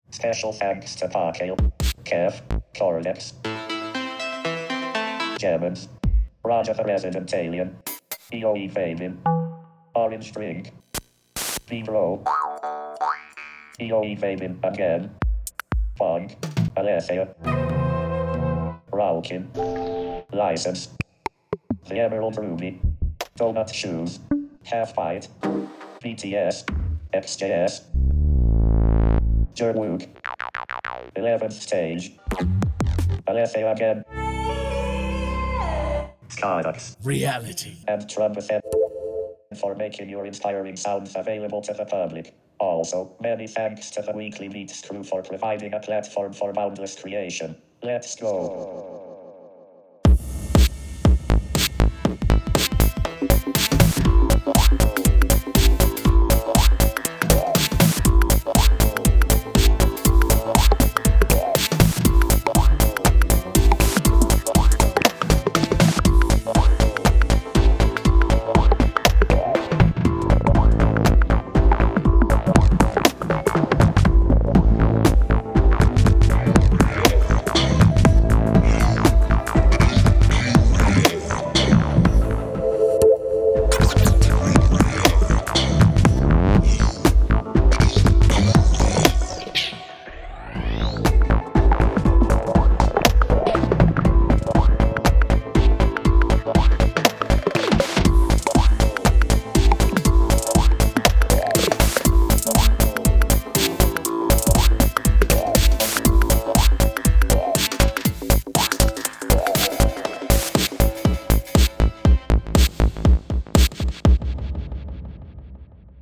Special thanks to Parkale, Kev, Corlex, Germans, Roger the Resident Alien, EOE Fabian, Orange Drink, V-Bro, EOE Fabian again, Fog, Alessia, Raukin, License, The Emerald Ruby, Donut Shoes, Half Bite, BTS, XJS, Jerwook, 11th Stage, Alessia again, Skydox, Reality. and Trumpet for making your inspiring sounds available to the public. Also, many thanks to the Weekly Beats crew for providing a platform for boundless creation. Let's go.